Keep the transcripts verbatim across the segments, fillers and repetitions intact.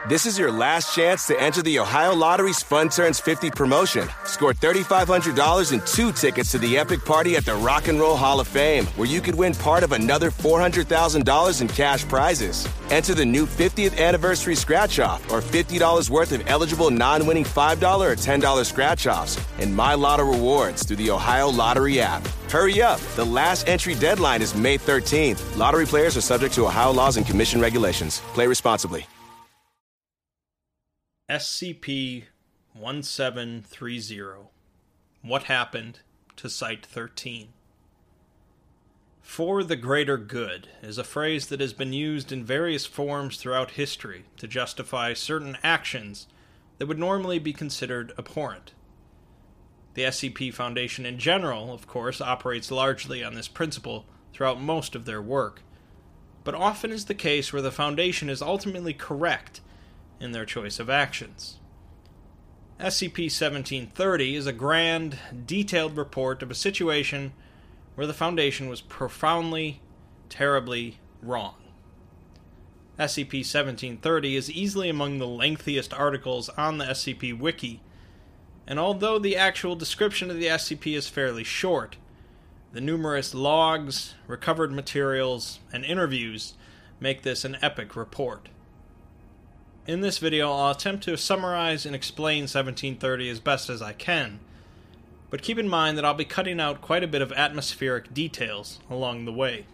This is your last chance to enter the Ohio Lottery's Fun Turns fifty promotion. Score three thousand five hundred dollars and two tickets to the epic party at the Rock and Roll Hall of Fame, where you could win part of another four hundred thousand dollars in cash prizes. Enter the new fiftieth anniversary scratch-off or fifty dollars worth of eligible non-winning five dollars or ten dollars scratch-offs and My Lotto rewards through the Ohio Lottery app. Hurry up. The last entry deadline is May thirteenth. Lottery players are subject to Ohio laws and commission regulations. Play responsibly. S C P seventeen thirty. What happened to Site thirteen? For the greater good is a phrase that has been used in various forms throughout history to justify certain actions that would normally be considered abhorrent. The S C P Foundation in general, of course, operates largely on this principle throughout most of their work, but often is the case where the Foundation is ultimately correct in their choice of actions. S C P seventeen thirty is a grand, detailed report of a situation where the Foundation was profoundly, terribly wrong. S C P seventeen thirty is easily among the lengthiest articles on the S C P Wiki, and although the actual description of the S C P is fairly short, the numerous logs, recovered materials, and interviews make this an epic report. In this video, I'll attempt to summarize and explain seventeen thirty as best as I can, but keep in mind that I'll be cutting out quite a bit of atmospheric details along the way.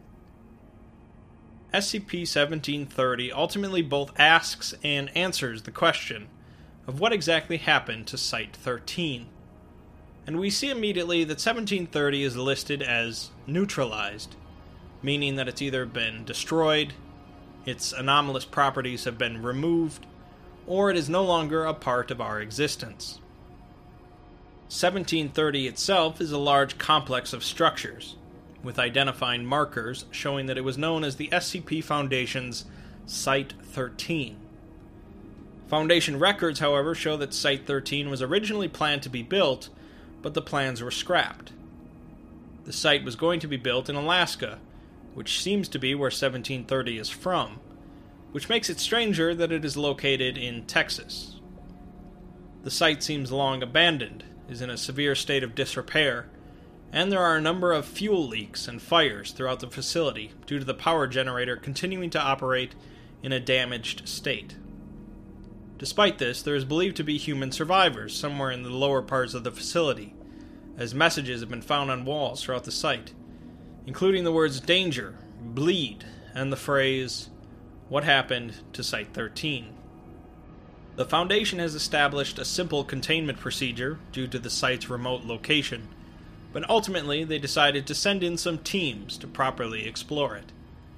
S C P seventeen thirty ultimately both asks and answers the question of what exactly happened to Site thirteen, and we see immediately that seventeen thirty is listed as neutralized, meaning that it's either been destroyed, its anomalous properties have been removed, or it is no longer a part of our existence. seventeen thirty itself is a large complex of structures, with identifying markers showing that it was known as the S C P Foundation's Site thirteen. Foundation records, however, show that Site thirteen was originally planned to be built, but the plans were scrapped. The site was going to be built in Alaska, which seems to be where seventeen thirty is from, which makes it stranger that it is located in Texas. The site seems long abandoned, is in a severe state of disrepair, and there are a number of fuel leaks and fires throughout the facility due to the power generator continuing to operate in a damaged state. Despite this, there is believed to be human survivors somewhere in the lower parts of the facility, as messages have been found on walls throughout the site, including the words danger, bleed, and the phrase, what happened to Site thirteen? The Foundation has established a simple containment procedure due to the site's remote location, but ultimately they decided to send in some teams to properly explore it.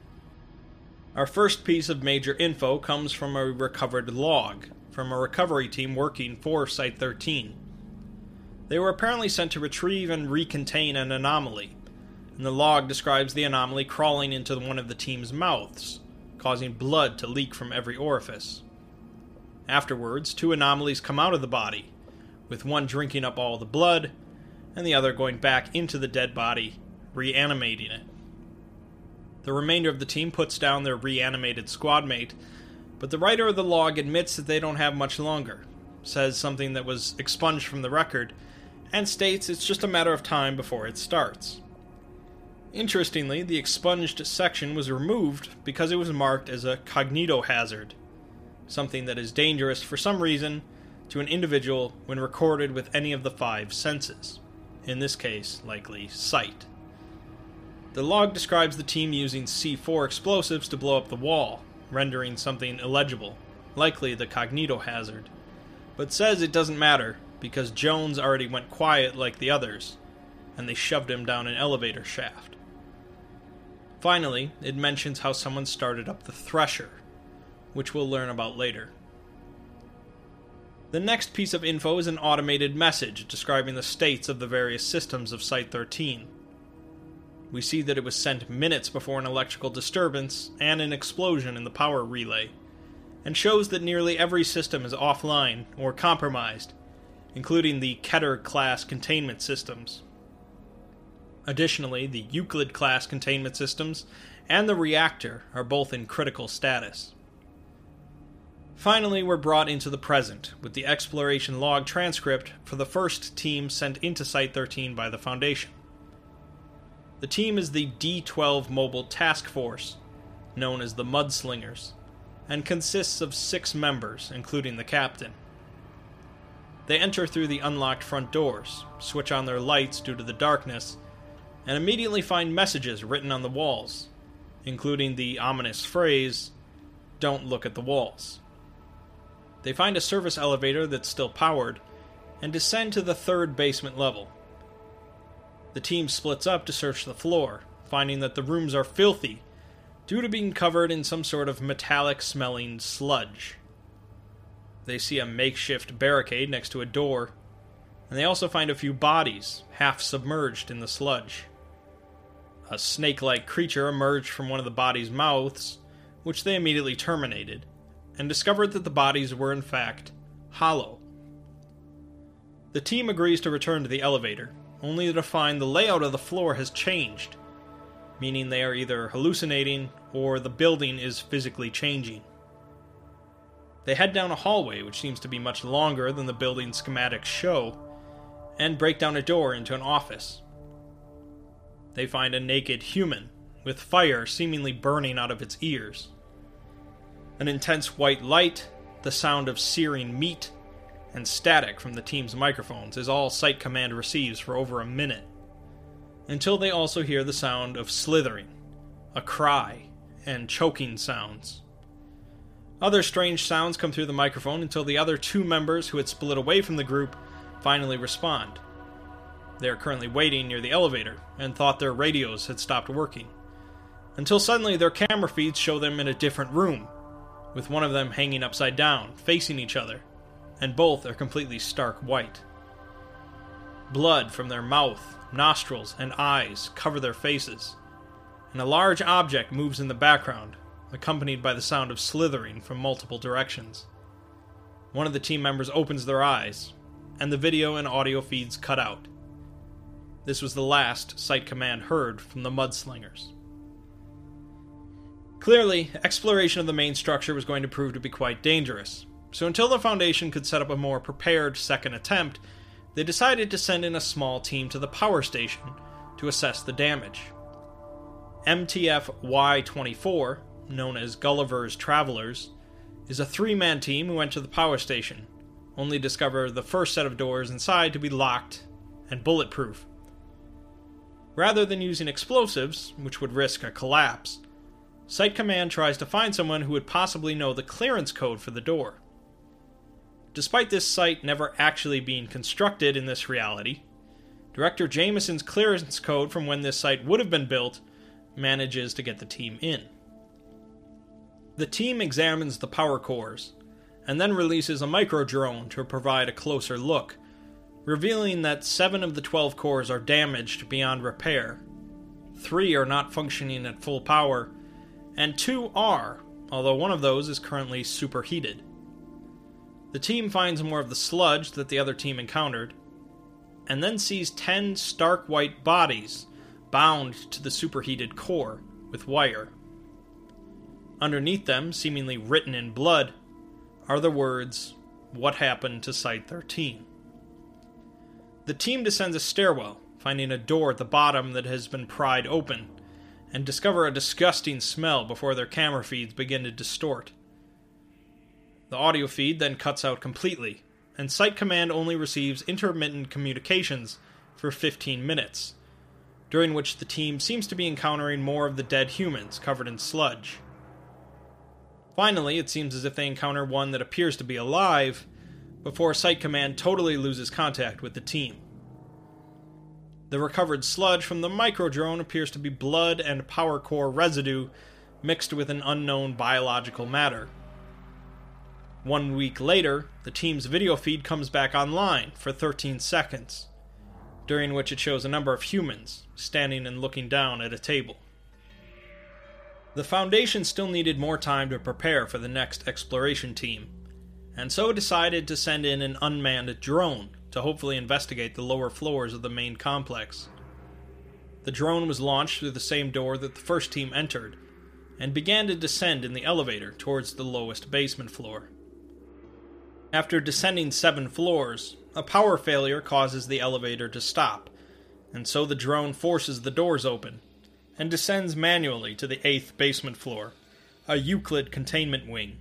Our first piece of major info comes from a recovered log, from a recovery team working for Site thirteen. They were apparently sent to retrieve and recontain an anomaly, and the log describes the anomaly crawling into one of the team's mouths, causing blood to leak from every orifice. Afterwards, two anomalies come out of the body, with one drinking up all the blood, and the other going back into the dead body, reanimating it. The remainder of the team puts down their reanimated squad mate, but the writer of the log admits that they don't have much longer, says something that was expunged from the record, and states it's just a matter of time before it starts. Interestingly, the expunged section was removed because it was marked as a cognitohazard, something that is dangerous for some reason to an individual when recorded with any of the five senses, in this case, likely sight. The log describes the team using C four explosives to blow up the wall, rendering something illegible, likely the cognitohazard, but says it doesn't matter because Jones already went quiet like the others, and they shoved him down an elevator shaft. Finally, it mentions how someone started up the Thresher, which we'll learn about later. The next piece of info is an automated message describing the states of the various systems of Site thirteen. We see that it was sent minutes before an electrical disturbance and an explosion in the power relay, and shows that nearly every system is offline or compromised, including the Keter-class containment systems. Additionally, the Euclid-class containment systems and the reactor are both in critical status. Finally, we're brought into the present, with the exploration log transcript for the first team sent into Site thirteen by the Foundation. The team is the D twelve Mobile Task Force, known as the Mudslingers, and consists of six members, including the captain. They enter through the unlocked front doors, switch on their lights due to the darkness, and immediately find messages written on the walls, including the ominous phrase, "Don't look at the walls." They find a service elevator that's still powered, and descend to the third basement level. The team splits up to search the floor, finding that the rooms are filthy, due to being covered in some sort of metallic-smelling sludge. They see a makeshift barricade next to a door, and they also find a few bodies, half submerged in the sludge. A snake-like creature emerged from one of the bodies' mouths, which they immediately terminated, and discovered that the bodies were in fact hollow. The team agrees to return to the elevator, only to find the layout of the floor has changed, meaning they are either hallucinating or the building is physically changing. They head down a hallway which seems to be much longer than the building's schematics show, and break down a door into an office. They find a naked human, with fire seemingly burning out of its ears. An intense white light, the sound of searing meat, and static from the team's microphones is all Site Command receives for over a minute, until they also hear the sound of slithering, a cry, and choking sounds. Other strange sounds come through the microphone until the other two members who had split away from the group finally respond. They are currently waiting near the elevator and thought their radios had stopped working, until suddenly their camera feeds show them in a different room, with one of them hanging upside down, facing each other, and both are completely stark white. Blood from their mouth, nostrils, and eyes cover their faces, and a large object moves in the background, accompanied by the sound of slithering from multiple directions. One of the team members opens their eyes, and the video and audio feeds cut out. This was the last Site Command heard from the Mudslingers. Clearly, exploration of the main structure was going to prove to be quite dangerous, so until the Foundation could set up a more prepared second attempt, they decided to send in a small team to the power station to assess the damage. M T F Y twenty-four, known as Gulliver's Travelers, is a three-man team who went to the power station, only to discover the first set of doors inside to be locked and bulletproof. Rather than using explosives, which would risk a collapse, Site Command tries to find someone who would possibly know the clearance code for the door. Despite this site never actually being constructed in this reality, Director Jameson's clearance code from when this site would have been built manages to get the team in. The team examines the power cores, and then releases a micro-drone to provide a closer look, revealing that seven of the twelve cores are damaged beyond repair, three are not functioning at full power, and two are, although one of those is currently superheated. The team finds more of the sludge that the other team encountered, and then sees ten stark white bodies bound to the superheated core with wire. Underneath them, seemingly written in blood, are the words, "What happened to Site thirteen?" The team descends a stairwell, finding a door at the bottom that has been pried open, and discover a disgusting smell before their camera feeds begin to distort. The audio feed then cuts out completely, and Site Command only receives intermittent communications for fifteen minutes, during which the team seems to be encountering more of the dead humans covered in sludge. Finally, it seems as if they encounter one that appears to be alive, before Site Command totally loses contact with the team. The recovered sludge from the micro-drone appears to be blood and power core residue mixed with an unknown biological matter. One week later, the team's video feed comes back online for thirteen seconds, during which it shows a number of humans standing and looking down at a table. The Foundation still needed more time to prepare for the next exploration team, and so decided to send in an unmanned drone to hopefully investigate the lower floors of the main complex. The drone was launched through the same door that the first team entered, and began to descend in the elevator towards the lowest basement floor. After descending seven floors, a power failure causes the elevator to stop, and so the drone forces the doors open, and descends manually to the eighth basement floor, a Euclid containment wing.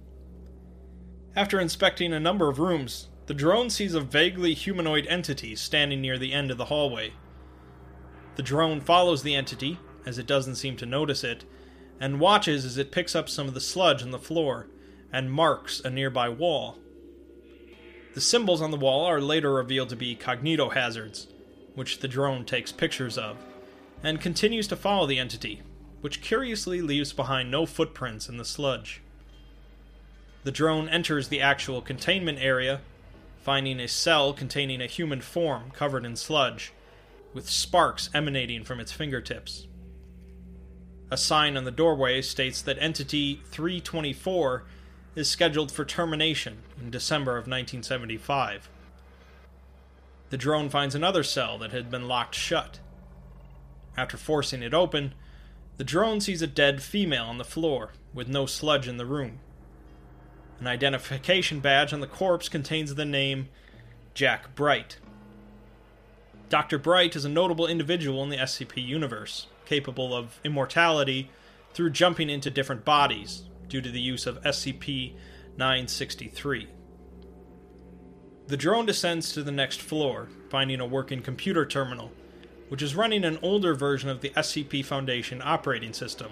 After inspecting a number of rooms, the drone sees a vaguely humanoid entity standing near the end of the hallway. The drone follows the entity, as it doesn't seem to notice it, and watches as it picks up some of the sludge on the floor and marks a nearby wall. The symbols on the wall are later revealed to be cognitohazards, which the drone takes pictures of, and continues to follow the entity, which curiously leaves behind no footprints in the sludge. The drone enters the actual containment area, finding a cell containing a human form covered in sludge, with sparks emanating from its fingertips. A sign on the doorway states that Entity three twenty-four is scheduled for termination in December of nineteen seventy-five. The drone finds another cell that had been locked shut. After forcing it open, the drone sees a dead female on the floor, with no sludge in the room. An identification badge on the corpse contains the name Jack Bright. Doctor Bright is a notable individual in the S C P universe, capable of immortality through jumping into different bodies due to the use of S C P nine sixty-three. The drone descends to the next floor, finding a working computer terminal, which is running an older version of the S C P Foundation operating system.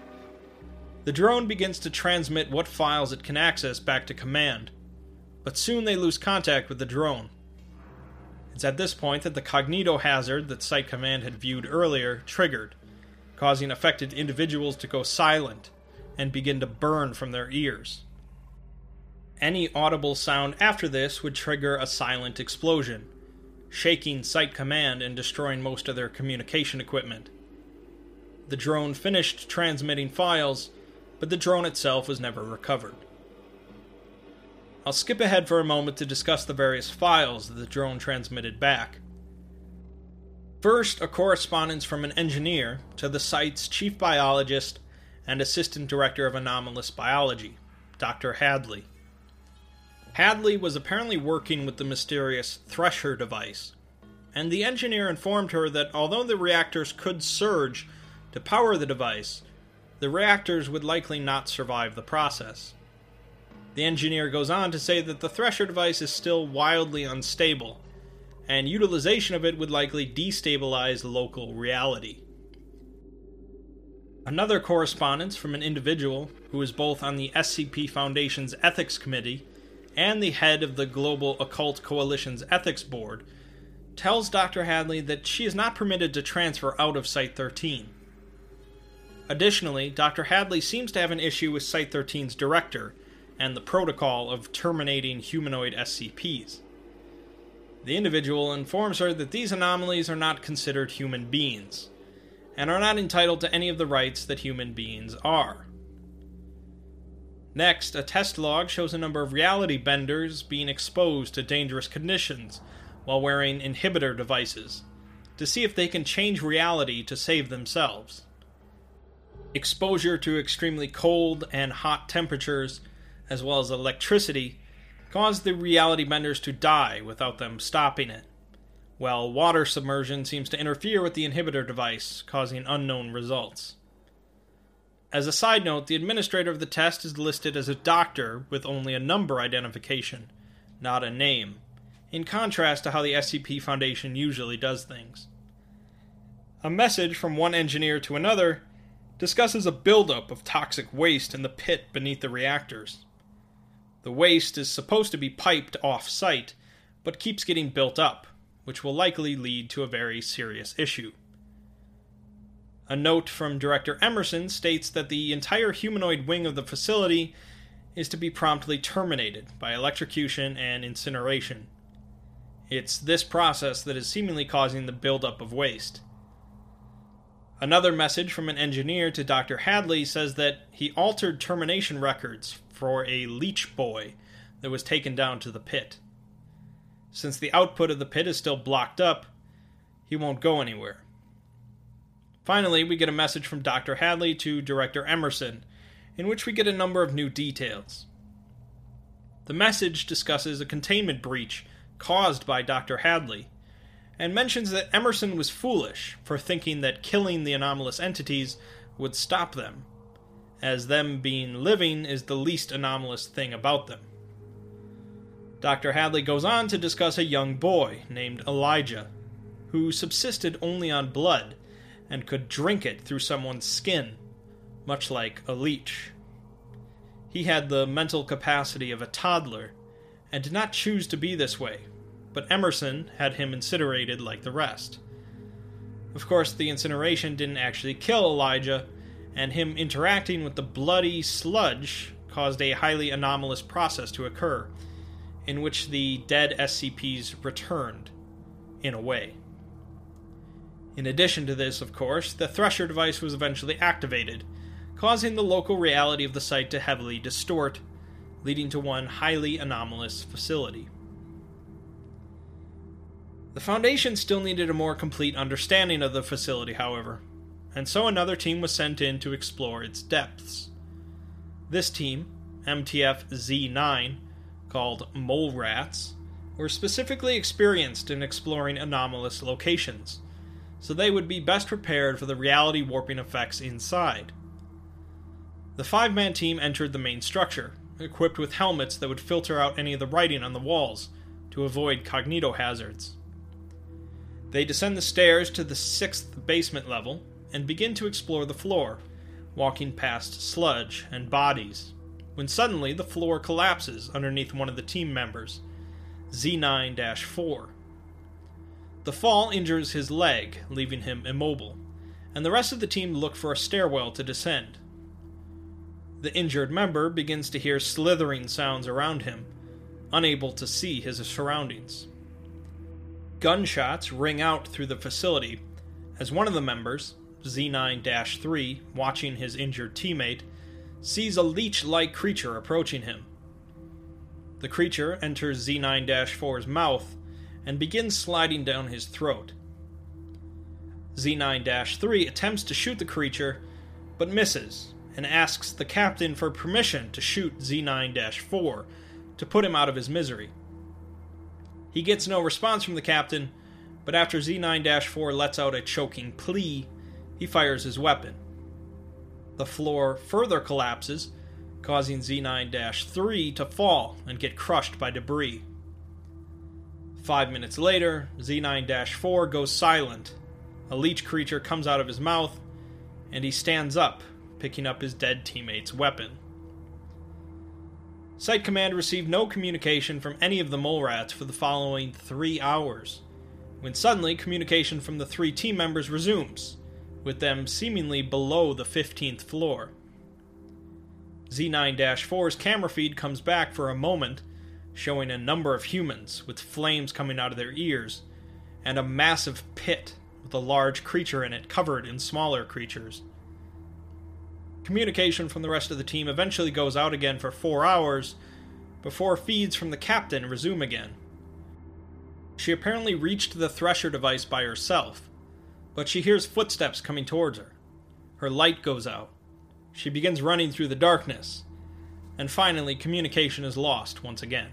The drone begins to transmit what files it can access back to Command, but soon they lose contact with the drone. It's at this point that the cognitohazard that Site Command had viewed earlier triggered, causing affected individuals to go silent and begin to burn from their ears. Any audible sound after this would trigger a silent explosion, shaking Site Command and destroying most of their communication equipment. The drone finished transmitting files, but the drone itself was never recovered. I'll skip ahead for a moment to discuss the various files that the drone transmitted back. First, a correspondence from an engineer to the site's chief biologist and assistant director of anomalous biology, Doctor Hadley. Hadley was apparently working with the mysterious Thresher device, and the engineer informed her that although the reactors could surge to power the device, the reactors would likely not survive the process. The engineer goes on to say that the Thresher device is still wildly unstable, and utilization of it would likely destabilize local reality. Another correspondence from an individual who is both on the S C P Foundation's Ethics Committee and the head of the Global Occult Coalition's Ethics Board tells Doctor Hadley that she is not permitted to transfer out of Site thirteen. Additionally, Doctor Hadley seems to have an issue with Site thirteen's director and the protocol of terminating humanoid S C Ps. The individual informs her that these anomalies are not considered human beings, and are not entitled to any of the rights that human beings are. Next, a test log shows a number of reality benders being exposed to dangerous conditions while wearing inhibitor devices, to see if they can change reality to save themselves. Exposure to extremely cold and hot temperatures, as well as electricity, caused the reality benders to die without them stopping it, while water submersion seems to interfere with the inhibitor device, causing unknown results. As a side note, the administrator of the test is listed as a doctor with only a number identification, not a name, in contrast to how the S C P Foundation usually does things. A message from one engineer to another discusses a buildup of toxic waste in the pit beneath the reactors. The waste is supposed to be piped off-site, but keeps getting built up, which will likely lead to a very serious issue. A note from Director Emerson states that the entire humanoid wing of the facility is to be promptly terminated by electrocution and incineration. It's this process that is seemingly causing the buildup of waste. Another message from an engineer to Doctor Hadley says that he altered termination records for a leech boy that was taken down to the pit. Since the output of the pit is still blocked up, he won't go anywhere. Finally, we get a message from Doctor Hadley to Director Emerson, in which we get a number of new details. The message discusses a containment breach caused by Doctor Hadley, and mentions that Emerson was foolish for thinking that killing the anomalous entities would stop them, as them being living is the least anomalous thing about them. Doctor Hadley goes on to discuss a young boy named Elijah, who subsisted only on blood and could drink it through someone's skin, much like a leech. He had the mental capacity of a toddler and did not choose to be this way, but Emerson had him incinerated like the rest. Of course, the incineration didn't actually kill Elijah, and him interacting with the bloody sludge caused a highly anomalous process to occur, in which the dead S C Ps returned, in a way. In addition to this, of course, the Thresher device was eventually activated, causing the local reality of the site to heavily distort, leading to one highly anomalous facility. The Foundation still needed a more complete understanding of the facility, however, and so another team was sent in to explore its depths. This team, M T F Z nine, called Mole Rats, were specifically experienced in exploring anomalous locations, so they would be best prepared for the reality warping effects inside. The five-man team entered the main structure, equipped with helmets that would filter out any of the writing on the walls to avoid cognitohazards. They descend the stairs to the sixth basement level and begin to explore the floor, walking past sludge and bodies, when suddenly the floor collapses underneath one of the team members, Z nine dash four. The fall injures his leg, leaving him immobile, and the rest of the team look for a stairwell to descend. The injured member begins to hear slithering sounds around him, unable to see his surroundings. Gunshots ring out through the facility as one of the members, Z nine dash three, watching his injured teammate, sees a leech-like creature approaching him. The creature enters Z nine dash four's mouth and begins sliding down his throat. Z nine dash three attempts to shoot the creature, but misses, and asks the captain for permission to shoot Z nine dash four to put him out of his misery. He gets no response from the captain, but after Z nine dash four lets out a choking plea, he fires his weapon. The floor further collapses, causing Z nine dash three to fall and get crushed by debris. Five minutes later, Z nine dash four goes silent. A leech creature comes out of his mouth, and he stands up, picking up his dead teammate's weapon. Site Command received no communication from any of the mole rats for the following three hours, when suddenly communication from the three team members resumes, with them seemingly below the fifteenth floor. Z nine dash four's camera feed comes back for a moment, showing a number of humans with flames coming out of their ears, and a massive pit with a large creature in it covered in smaller creatures. Communication from the rest of the team eventually goes out again for four hours, before feeds from the captain resume again. She apparently reached the Thresher device by herself, but she hears footsteps coming towards her. Her light goes out. She begins running through the darkness, and finally communication is lost once again.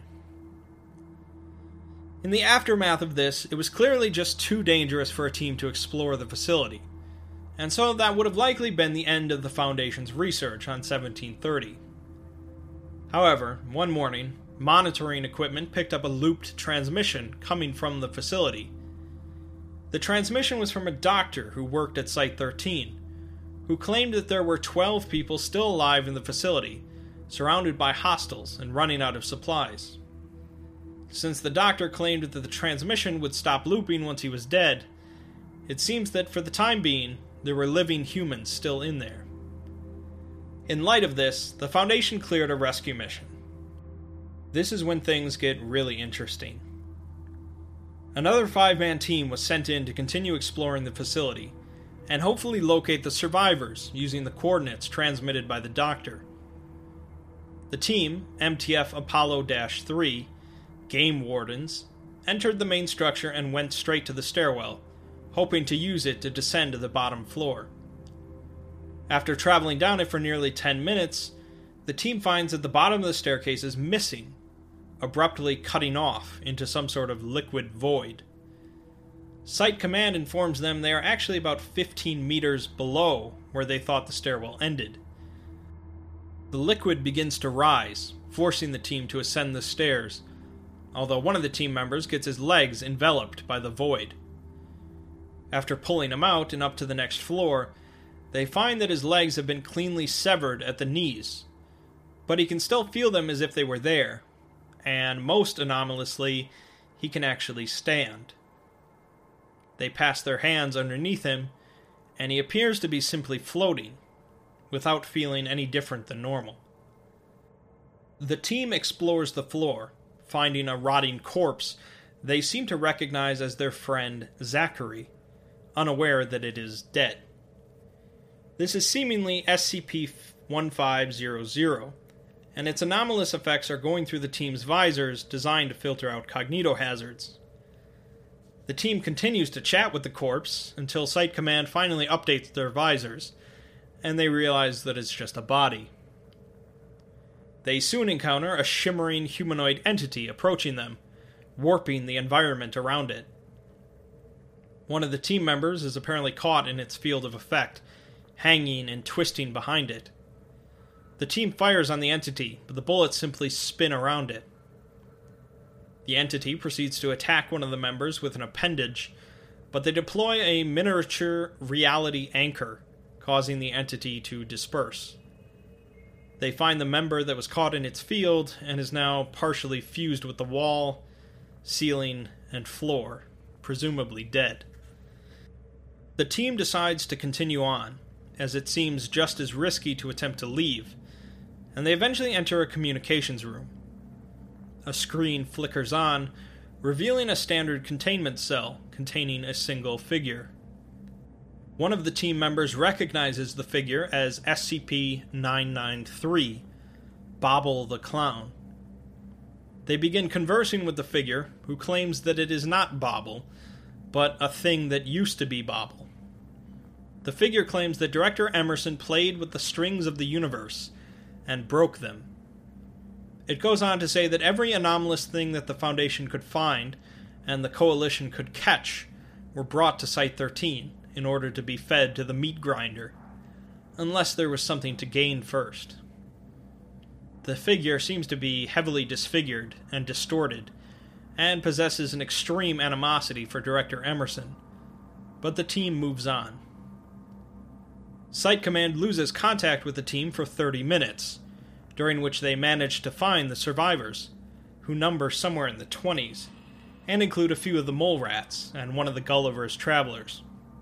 In the aftermath of this, it was clearly just too dangerous for a team to explore the facility, and so that would have likely been the end of the Foundation's research on seventeen thirty. However, one morning, monitoring equipment picked up a looped transmission coming from the facility. The transmission was from a doctor who worked at Site thirteen, who claimed that there were twelve people still alive in the facility, surrounded by hostiles and running out of supplies. Since the doctor claimed that the transmission would stop looping once he was dead, it seems that for the time being, there were living humans still in there. In light of this, the Foundation cleared a rescue mission. This is when things get really interesting. Another five-man team was sent in to continue exploring the facility, and hopefully locate the survivors using the coordinates transmitted by the doctor. The team, M T F Apollo three, Game Wardens, entered the main structure and went straight to the stairwell, hoping to use it to descend to the bottom floor. After traveling down it for nearly ten minutes, the team finds that the bottom of the staircase is missing, abruptly cutting off into some sort of liquid void. Site Command informs them they are actually about fifteen meters below where they thought the stairwell ended. The liquid begins to rise, forcing the team to ascend the stairs, although one of the team members gets his legs enveloped by the void. After pulling him out and up to the next floor, they find that his legs have been cleanly severed at the knees, but he can still feel them as if they were there, and most anomalously, he can actually stand. They pass their hands underneath him, and he appears to be simply floating, without feeling any different than normal. The team explores the floor, finding a rotting corpse they seem to recognize as their friend Zachary, unaware that it is dead. This is seemingly S C P fifteen hundred, and its anomalous effects are going through the team's visors designed to filter out cognitohazards. The team continues to chat with the corpse until Site Command finally updates their visors, and they realize that it's just a body. They soon encounter a shimmering humanoid entity approaching them, warping the environment around it. One of the team members is apparently caught in its field of effect, hanging and twisting behind it. The team fires on the entity, but the bullets simply spin around it. The entity proceeds to attack one of the members with an appendage, but they deploy a miniature reality anchor, causing the entity to disperse. They find the member that was caught in its field and is now partially fused with the wall, ceiling, and floor, presumably dead. The team decides to continue on, as it seems just as risky to attempt to leave, and they eventually enter a communications room. A screen flickers on, revealing a standard containment cell containing a single figure. One of the team members recognizes the figure as S C P nine ninety-three, Bobble the Clown. They begin conversing with the figure, who claims that it is not Bobble, but a thing that used to be Bobble. The figure claims that Director Emerson played with the strings of the universe and broke them. It goes on to say that every anomalous thing that the Foundation could find and the Coalition could catch were brought to Site thirteen in order to be fed to the meat grinder, unless there was something to gain first. The figure seems to be heavily disfigured and distorted, and possesses an extreme animosity for Director Emerson, but the team moves on. Site Command loses contact with the team for thirty minutes, during which they manage to find the survivors, who number somewhere in the twenties, and include a few of the mole rats and one of the Gulliver's travelers.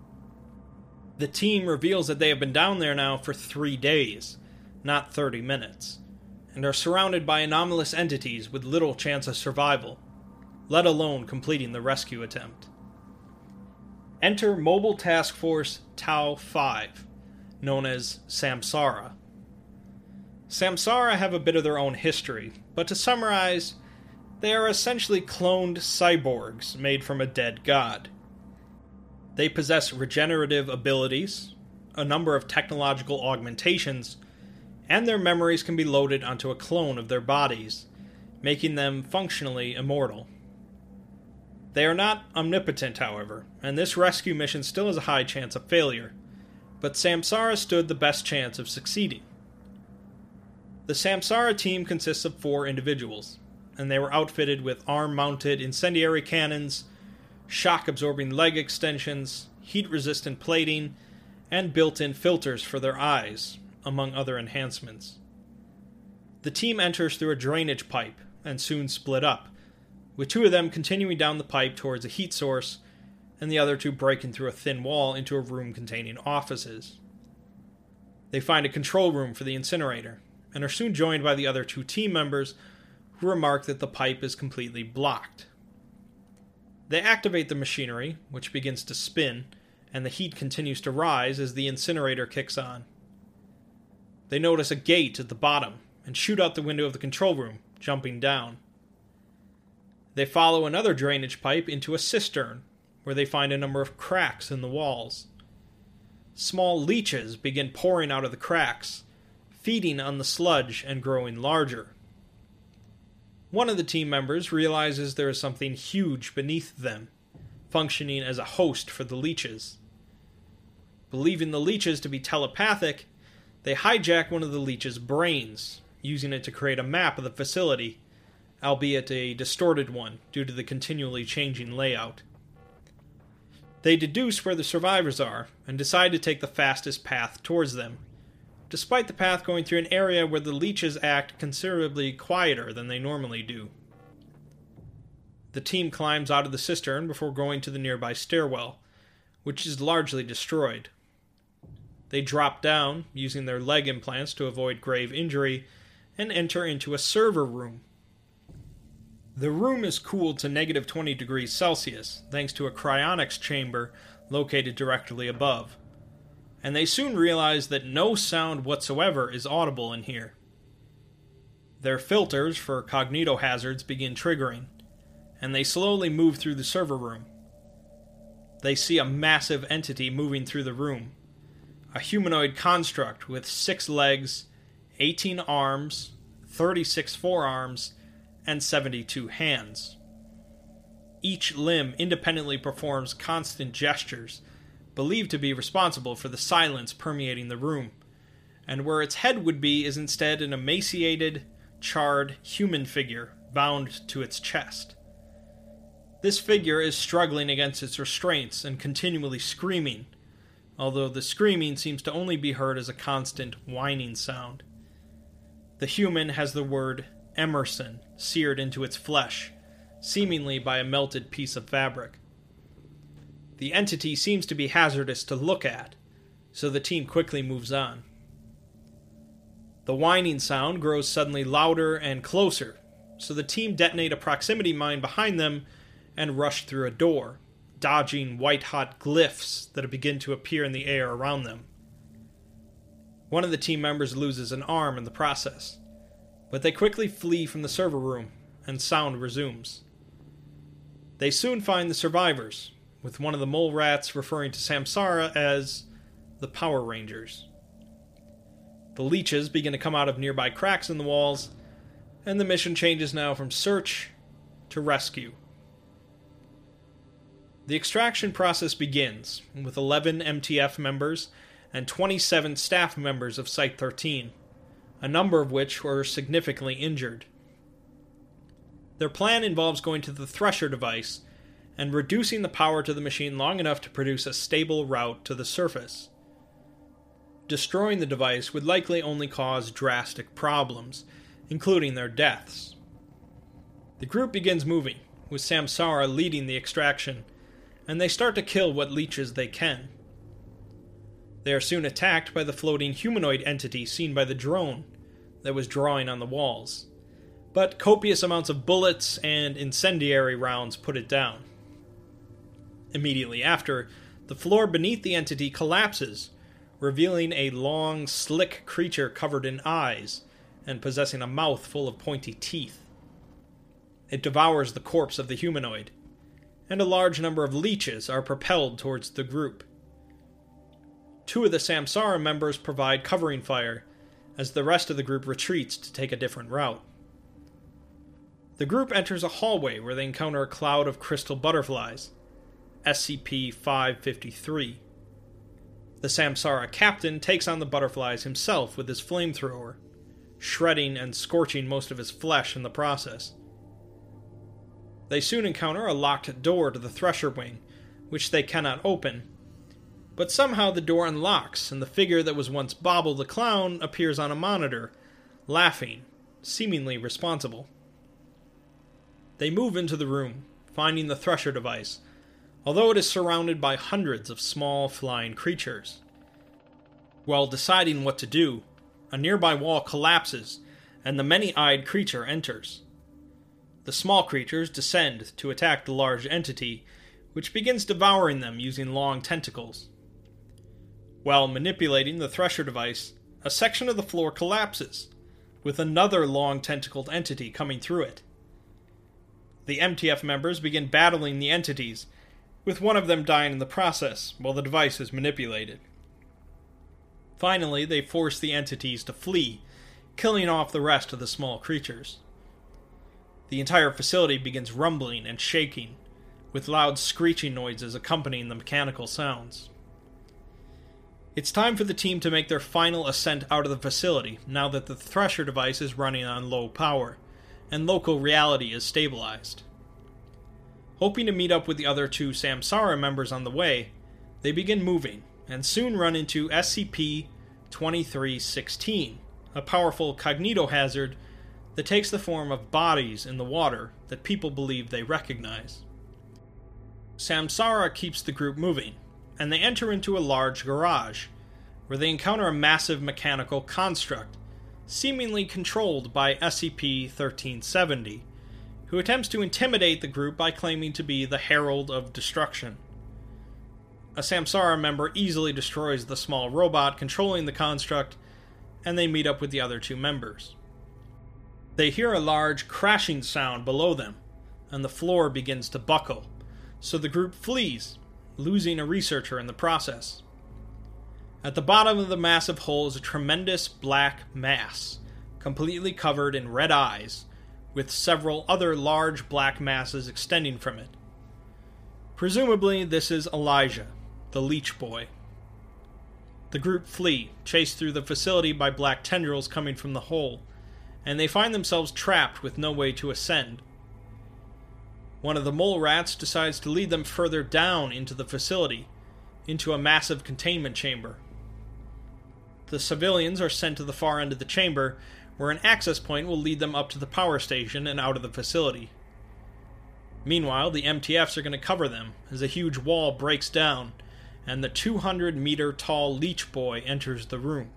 The team reveals that they have been down there now for three days, not thirty minutes, and are surrounded by anomalous entities with little chance of survival, let alone completing the rescue attempt. Enter Mobile Task Force Tau five, known as Samsara. Samsara have a bit of their own history, but to summarize, they are essentially cloned cyborgs made from a dead god. They possess regenerative abilities, a number of technological augmentations, and their memories can be loaded onto a clone of their bodies, making them functionally immortal. They are not omnipotent, however, and this rescue mission still has a high chance of failure, but Samsara stood the best chance of succeeding. The Samsara team consists of four individuals, and they were outfitted with arm-mounted incendiary cannons, shock-absorbing leg extensions, heat-resistant plating, and built-in filters for their eyes, among other enhancements. The team enters through a drainage pipe, and soon split up, with two of them continuing down the pipe towards a heat source, and the other two breaking through a thin wall into a room containing offices. They find a control room for the incinerator, and are soon joined by the other two team members, who remark that the pipe is completely blocked. They activate the machinery, which begins to spin, and the heat continues to rise as the incinerator kicks on. They notice a gate at the bottom, and shoot out the window of the control room, jumping down. They follow another drainage pipe into a cistern, where they find a number of cracks in the walls. Small leeches begin pouring out of the cracks, feeding on the sludge and growing larger. One of the team members realizes there is something huge beneath them, functioning as a host for the leeches. Believing the leeches to be telepathic, they hijack one of the leeches' brains, using it to create a map of the facility, albeit a distorted one due to the continually changing layout. They deduce where the survivors are, and decide to take the fastest path towards them, despite the path going through an area where the leeches act considerably quieter than they normally do. The team climbs out of the cistern before going to the nearby stairwell, which is largely destroyed. They drop down, using their leg implants to avoid grave injury, and enter into a server room. The room is cooled to negative twenty degrees Celsius, thanks to a cryonics chamber located directly above, and they soon realize that no sound whatsoever is audible in here. Their filters for cognitohazards begin triggering, and they slowly move through the server room. They see a massive entity moving through the room, a humanoid construct with six legs, eighteen arms, thirty-six forearms, and seventy-two hands. Each limb independently performs constant gestures, believed to be responsible for the silence permeating the room, and where its head would be is instead an emaciated, charred human figure bound to its chest. This figure is struggling against its restraints and continually screaming, although the screaming seems to only be heard as a constant whining sound. The human has the word Emerson seared into its flesh, seemingly by a melted piece of fabric. The entity seems to be hazardous to look at, so the team quickly moves on. The whining sound grows suddenly louder and closer, so the team detonate a proximity mine behind them and rush through a door, dodging white-hot glyphs that begin to appear in the air around them. One of the team members loses an arm in the process, but they quickly flee from the server room, and sound resumes. They soon find the survivors, with one of the mole rats referring to Samsara as the Power Rangers. The leeches begin to come out of nearby cracks in the walls, and the mission changes now from search to rescue. The extraction process begins, with eleven M T F members and twenty-seven staff members of Site thirteen, a number of which were significantly injured. Their plan involves going to the Thresher device and reducing the power to the machine long enough to produce a stable route to the surface. Destroying the device would likely only cause drastic problems, including their deaths. The group begins moving, with Samsara leading the extraction, and they start to kill what leeches they can. They are soon attacked by the floating humanoid entity seen by the drone that was drawing on the walls, but copious amounts of bullets and incendiary rounds put it down. Immediately after, the floor beneath the entity collapses, revealing a long, slick creature covered in eyes and possessing a mouth full of pointy teeth. It devours the corpse of the humanoid, and a large number of leeches are propelled towards the group. Two of the Samsara members provide covering fire, as the rest of the group retreats to take a different route. The group enters a hallway where they encounter a cloud of crystal butterflies, S C P five fifty-three. The Samsara captain takes on the butterflies himself with his flamethrower, shredding and scorching most of his flesh in the process. They soon encounter a locked door to the Thresher wing, which they cannot open, but somehow the door unlocks and the figure that was once Bobble the Clown appears on a monitor, laughing, seemingly responsible. They move into the room, finding the Thresher device, although it is surrounded by hundreds of small flying creatures. While deciding what to do, a nearby wall collapses, and the many-eyed creature enters. The small creatures descend to attack the large entity, which begins devouring them using long tentacles. While manipulating the Thresher device, a section of the floor collapses, with another long-tentacled entity coming through it. The M T F members begin battling the entities, with one of them dying in the process while the device is manipulated. Finally, they force the entities to flee, killing off the rest of the small creatures. The entire facility begins rumbling and shaking, with loud screeching noises accompanying the mechanical sounds. It's time for the team to make their final ascent out of the facility now that the Thresher device is running on low power, and local reality is stabilized. Hoping to meet up with the other two Samsara members on the way, they begin moving, and soon run into S C P twenty-three sixteen, a powerful cognitohazard that takes the form of bodies in the water that people believe they recognize. Samsara keeps the group moving, and they enter into a large garage, where they encounter a massive mechanical construct, seemingly controlled by S C P thirteen seventy, who attempts to intimidate the group by claiming to be the Herald of Destruction. A Samsara member easily destroys the small robot controlling the construct, and they meet up with the other two members. They hear a large crashing sound below them, and the floor begins to buckle, so the group flees, losing a researcher in the process. At the bottom of the massive hole is a tremendous black mass, completely covered in red eyes, with several other large black masses extending from it. Presumably, this is Elijah, the Leech Boy. The group flee, chased through the facility by black tendrils coming from the hole, and they find themselves trapped with no way to ascend. One of the mole rats decides to lead them further down into the facility, into a massive containment chamber. The civilians are sent to the far end of the chamber, where an access point will lead them up to the power station and out of the facility. Meanwhile, the M T Fs are going to cover them as a huge wall breaks down, and the two hundred meter tall Leech Boy enters the room.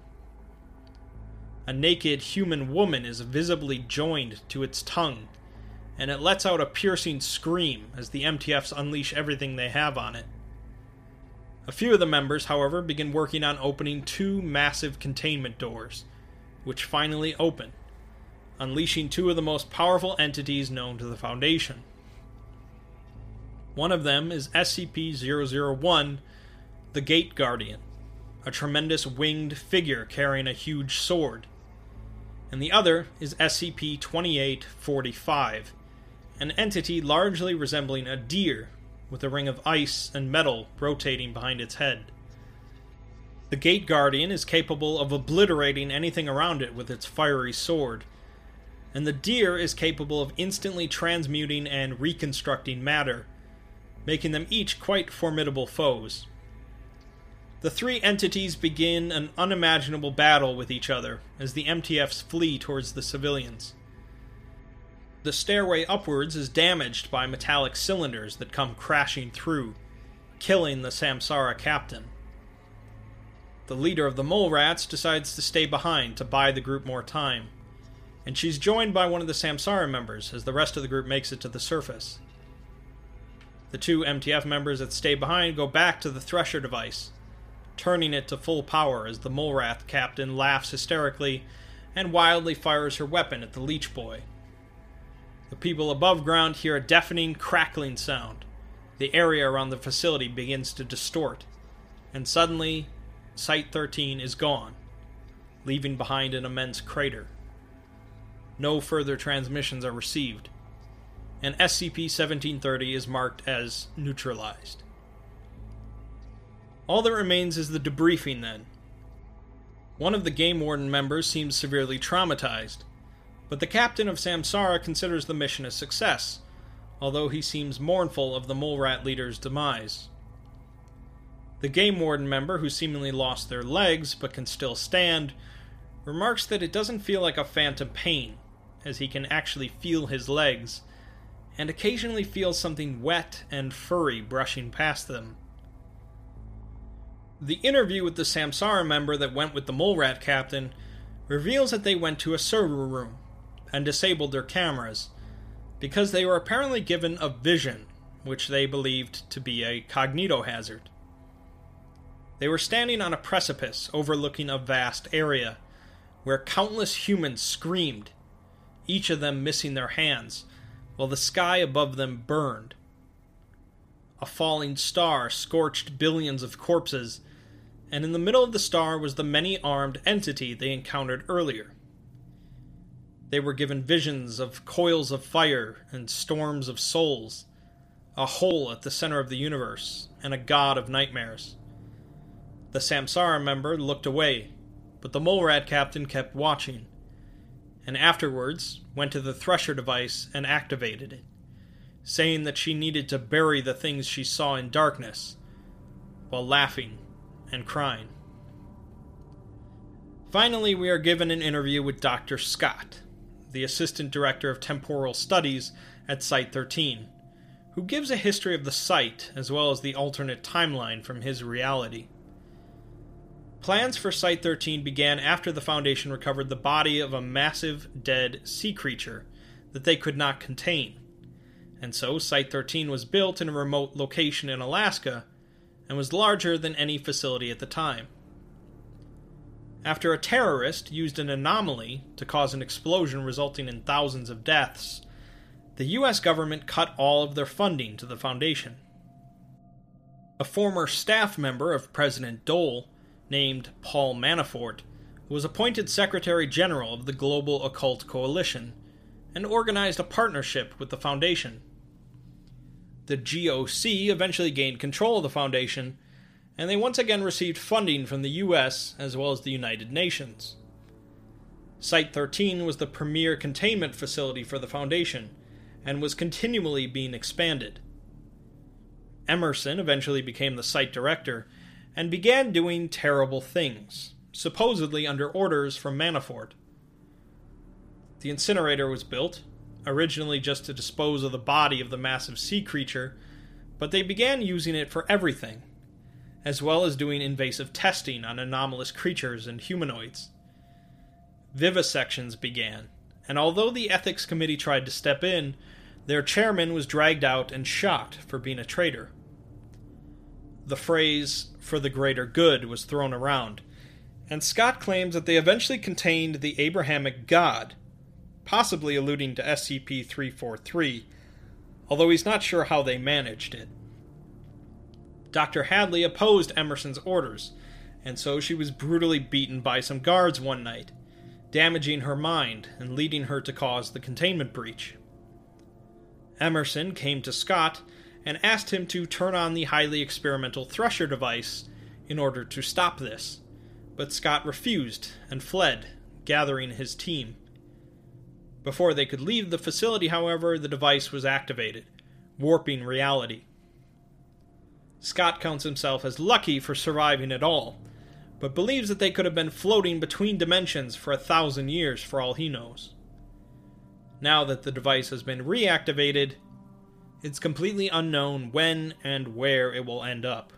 A naked human woman is visibly joined to its tongue, and it lets out a piercing scream as the M T Fs unleash everything they have on it. A few of the members, however, begin working on opening two massive containment doors, which finally open, unleashing two of the most powerful entities known to the Foundation. One of them is S C P zero zero one, the Gate Guardian, a tremendous winged figure carrying a huge sword, and the other is S C P twenty-eight forty-five, an entity largely resembling a deer with a ring of ice and metal rotating behind its head. The Gate Guardian is capable of obliterating anything around it with its fiery sword, and the deer is capable of instantly transmuting and reconstructing matter, making them each quite formidable foes. The three entities begin an unimaginable battle with each other as the M T Fs flee towards the civilians. The stairway upwards is damaged by metallic cylinders that come crashing through, killing the Samsara captain. The leader of the mole rats decides to stay behind to buy the group more time, and she's joined by one of the Samsara members as the rest of the group makes it to the surface. The two M T F members that stay behind go back to the Thresher device, turning it to full power as the mole rat captain laughs hysterically and wildly fires her weapon at the Leech Boy. The people above ground hear a deafening, crackling sound. The area around the facility begins to distort, and suddenly, Site thirteen is gone, leaving behind an immense crater. No further transmissions are received, and S C P seventeen thirty is marked as neutralized. All that remains is the debriefing then. One of the Game Warden members seems severely traumatized, but the captain of Samsara considers the mission a success, although he seems mournful of the mole rat leader's demise. The Game Warden member, who seemingly lost their legs but can still stand, remarks that it doesn't feel like a phantom pain, as he can actually feel his legs, and occasionally feels something wet and furry brushing past them. The interview with the Samsara member that went with the mole rat captain reveals that they went to a server room and disabled their cameras, because they were apparently given a vision, which they believed to be a cognitohazard. They were standing on a precipice overlooking a vast area, where countless humans screamed, each of them missing their hands, while the sky above them burned. A falling star scorched billions of corpses, and in the middle of the star was the many-armed entity they encountered earlier. They were given visions of coils of fire and storms of souls, a hole at the center of the universe, and a god of nightmares. The Samsara member looked away, but the mole rat captain kept watching, and afterwards went to the Thresher device and activated it, saying that she needed to bury the things she saw in darkness, while laughing and crying. Finally, we are given an interview with Doctor Scott, the Assistant Director of Temporal Studies at Site thirteen, who gives a history of the site as well as the alternate timeline from his reality. Plans for Site thirteen began after the Foundation recovered the body of a massive, dead sea creature that they could not contain, and so Site thirteen was built in a remote location in Alaska and was larger than any facility at the time. After a terrorist used an anomaly to cause an explosion resulting in thousands of deaths, the U S government cut all of their funding to the Foundation. A former staff member of President Dole, named Paul Manafort, was appointed Secretary General of the Global Occult Coalition and organized a partnership with the Foundation. The G O C eventually gained control of the Foundation, and they once again received funding from the U S as well as the United Nations. Site thirteen was the premier containment facility for the Foundation, and was continually being expanded. Emerson eventually became the site director, and began doing terrible things, supposedly under orders from Manafort. The incinerator was built, originally just to dispose of the body of the massive sea creature, but they began using it for everything, as well as doing invasive testing on anomalous creatures and humanoids. Vivisections began, and although the Ethics Committee tried to step in, their chairman was dragged out and shot for being a traitor. The phrase, "for the greater good," was thrown around, and Scott claims that they eventually contained the Abrahamic God, possibly alluding to S C P three forty-three, although he's not sure how they managed it. Doctor Hadley opposed Emerson's orders, and so she was brutally beaten by some guards one night, damaging her mind and leading her to cause the containment breach. Emerson came to Scott and asked him to turn on the highly experimental Thresher device in order to stop this, but Scott refused and fled, gathering his team. Before they could leave the facility, however, the device was activated, warping reality. Scott counts himself as lucky for surviving at all, but believes that they could have been floating between dimensions for a thousand years for all he knows. Now that the device has been reactivated, it's completely unknown when and where it will end up.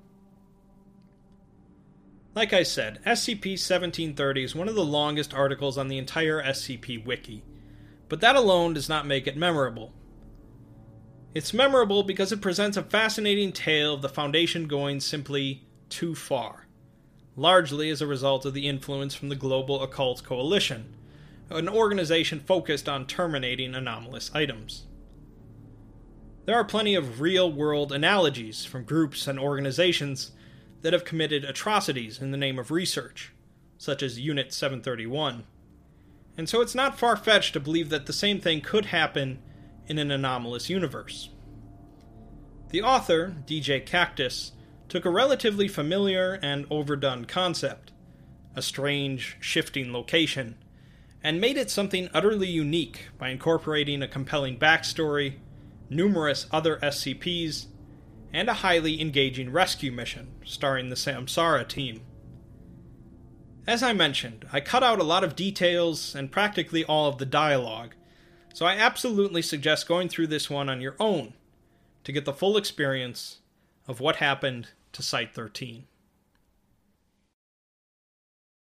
Like I said, S C P seventeen thirty is one of the longest articles on the entire S C P wiki, but that alone does not make it memorable. It's memorable because it presents a fascinating tale of the Foundation going simply too far, largely as a result of the influence from the Global Occult Coalition, an organization focused on terminating anomalous items. There are plenty of real-world analogies from groups and organizations that have committed atrocities in the name of research, such as Unit seven thirty-one, and so it's not far-fetched to believe that the same thing could happen in an anomalous universe. The author, D J Cactus, took a relatively familiar and overdone concept, a strange, shifting location, and made it something utterly unique by incorporating a compelling backstory, numerous other S C Ps, and a highly engaging rescue mission starring the Samsara team. As I mentioned, I cut out a lot of details and practically all of the dialogue, so I absolutely suggest going through this one on your own to get the full experience of what happened to Site thirteen.